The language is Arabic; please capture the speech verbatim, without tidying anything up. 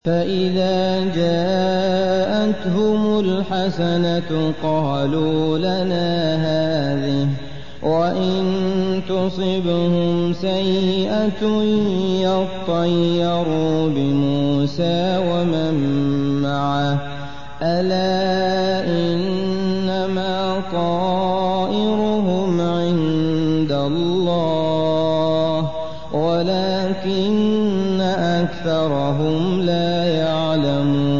فَإِذَا جَاءَتْهُمُ الْحَسَنَةُ قَالُوا لَنَا هَٰذِهِ ۖ وَإِن تُصِبْهُمْ سَيِّئَةٌ يَطَّيَّرُوا بِمُوسَىٰ وَمَن مَّعَهُ ۗ أَلَا إِنَّمَا طَائِرُهُمْ عِندَ اللَّهِ وَلَٰكِنَّ أَكْثَرَهُمْ لَا يَعْلَمُونَ